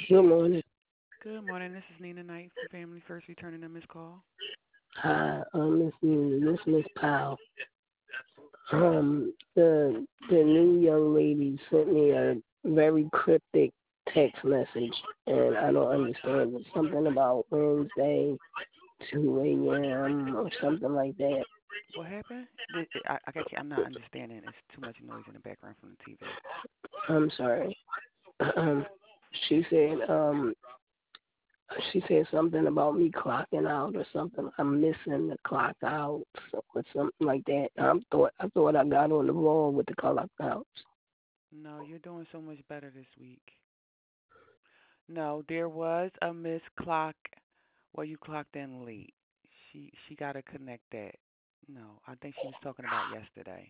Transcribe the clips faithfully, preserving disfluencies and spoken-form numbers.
Good morning. Good morning. This is Nina Knight from Family First returning a missed call. Hi, um, Miss Nina. This Miss Powell. Um, the the new young lady sent me a very cryptic text message, and I don't understand. It's something about Wednesday, two a m or something like that. What happened? Did, I, I, can't- I'm not understanding. It's too much noise in the background from the T V. I'm sorry. Um, she said, um, she said something about me clocking out or something. I'm missing the clock out or something like that. I thought I thought I got on the roll with the clock outs. No, you're doing so much better this week. No, there was a missed clock where you clocked in late. She she got to connect that. No, I think she was talking about yesterday.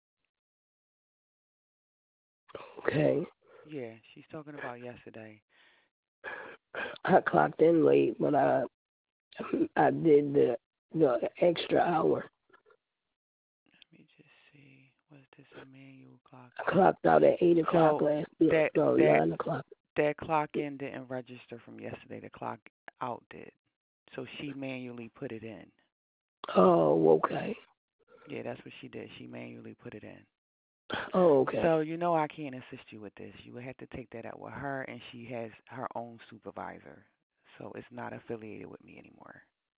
Okay. Yeah, she's talking about yesterday. I clocked in late, but I I did the the extra hour. Let me just see. Was this a manual clock I in? clocked out at eight o'clock So last year. that No, that nine o'clock. that clock in didn't register from yesterday. The clock out did. So she manually put it in. Oh, okay. Yeah, that's what she did. She manually put it in. Oh, okay. So you know I can't assist you with this. You would have to take that out with her, and she has her own supervisor. So it's not affiliated with me anymore.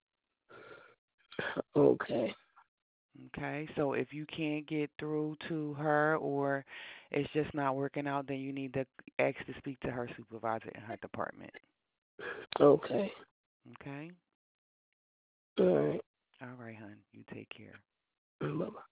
Okay. Okay, so if you can't get through to her or it's just not working out, then you need to ask to speak to her supervisor in her department. Okay. Okay? All right. All right, hon. You take care. Bye bye.